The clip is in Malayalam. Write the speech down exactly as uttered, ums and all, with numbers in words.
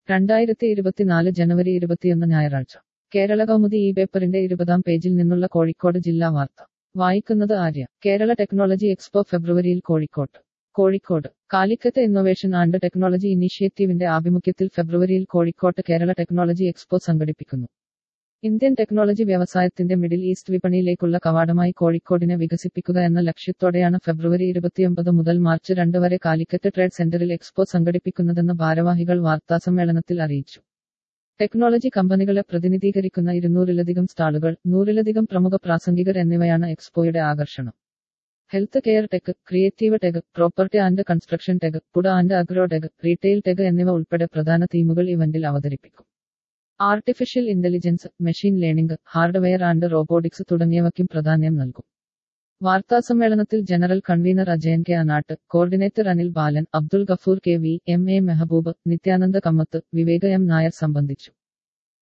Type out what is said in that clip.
രണ്ടായിരത്തി ഇരുപത്തിനാല് ജനുവരി ഇരുപത്തിയൊന്ന് ഞായറാഴ്ച കേരള കൗമുദി ഈ പേപ്പറിന്റെ ഇരുപതാം പേജിൽ നിന്നുള്ള കോഴിക്കോട് ജില്ലാ വാർത്ത വായിക്കുന്നത് ആര്യ. കേരള ടെക്നോളജി എക്സ്പോ ഫെബ്രുവരിയിൽ കോഴിക്കോട്ട്. Kozhikode Calicut innovation and technology ഇനീഷ്യേറ്റീവിന്റെ ആഭിമുഖ്യത്തിൽ ഫെബ്രുവരിയിൽ കോഴിക്കോട്ട് കേരള ടെക്നോളജി എക്സ്പോ സംഘടിപ്പിക്കുന്നു. ഇന്ത്യൻ ടെക്നോളജി വ്യവസായത്തിന്റെ മിഡിൽ ഈസ്റ്റ് വിപണിയിലേക്കുള്ള കവാടമായി കോഴിക്കോടിനെ വികസിപ്പിക്കുക എന്ന ലക്ഷ്യത്തോടെയാണ് ഫെബ്രുവരി ഇരുപത്തിയൊമ്പത് മുതൽ മാർച്ച് രണ്ട് വരെ കാലിക്കറ്റ് ട്രേഡ് സെന്ററിൽ എക്സ്പോ സംഘടിപ്പിക്കുന്നതെന്ന് ഭാരവാഹികൾ വാർത്താസമ്മേളനത്തിൽ അറിയിച്ചു. ടെക്നോളജി കമ്പനികളെ പ്രതിനിധീകരിക്കുന്ന ഇരുന്നൂറിലധികം സ്റ്റാളുകൾ, നൂറിലധികം പ്രമുഖ പ്രാസംഗികർ എന്നിവയാണ് എക്സ്പോയുടെ ആകർഷണം. Health care tech, creative tech, property and construction tech, food and agro tech, retail tech എന്നിവ ഉൾപ്പെടെ പ്രധാന തീമുകൾ ഇവന്റിൽ അവതരിപ്പിക്കും. Artificial intelligence, machine learning, hardware and robotics തുടങ്ങിയവയ്ക്കും പ്രാധാന്യം നൽകും. വാർത്താസമ്മേളനത്തിൽ general convener Ajayan K Anat, coordinator Anil Balan, Abdul Gafoor K V, M A Mehaboob, Nithyananda Kamath, Viveka M Nair സംബന്ധിച്ചു.